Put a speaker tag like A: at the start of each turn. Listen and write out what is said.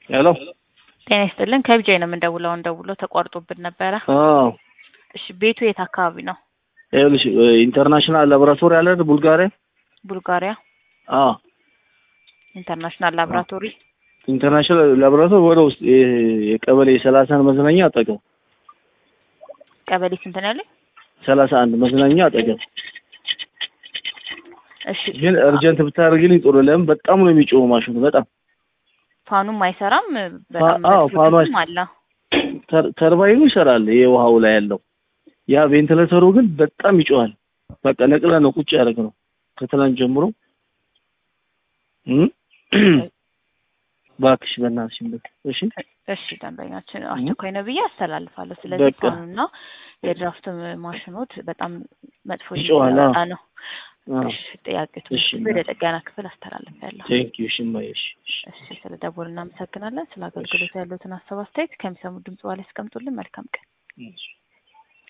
A: ሄሎ
B: ጤና ይስጥልን ከብቻዬ ነው የምንደውለው እንደውሎ ተቋርጦብን ነበረ። እሺ ቤቱ የት አካባቢ ነው?
A: ይኸውልሽ ኢንተርናሽናል ላቦራቶሪ አለ ቡልጋሪያ።
B: ቡልጋሪያ ኢንተርናሽናል ላቦራቶሪ
A: ኢንተርናሽናል ላቦራቶሪ ወደ ውስጥ የቀበሌ 30 መዝናኛ አጠገብ።
B: ቀበሌ ስንት ነው ያለው?
A: 31 መዝናኛ አጠገብ።
B: እሺ
A: ግን እርጀንት ብታደርግልኝ ጥሩ። ለምን በጣም ነው የሚጮኸው ማሽኑ በጣም
B: ፋኑም አይሰራም። በጣም
A: ፋኑ
B: አለ።
A: ተርባይኑ ይሰራል የውሃው ላይ ያለው ያ ቬንቲሌተሩ ግን በጣም ይጮሃል። በቃ ነቅለ ነው ቁጭ ያደረገው ከትላንት ጀምሮ ባክሽ በእናትሽ እሺ
B: እሺ ደንበኛችን አስቸኳይ ነው ብዬ አስተላልፋለሁ። ስለዚህ ፋኑና የድራፍት ማሽኖት በጣም መጥፎ
A: ይጮሃል
B: ነው። እሺ ጥያቄቱ ወደ ጥገና ክፍል አስተላልፋለሁ።
A: ቴንክ ዩ ሽማይሽ።
B: እሺ ስለደወሉ እናመሰግናለን። ስለ አገልግሎት ያሉትን ሀሳብ አስተያየት ከሚሰሙ ድምጽ ዋለ ያስቀምጡልን። መልካም ቀን።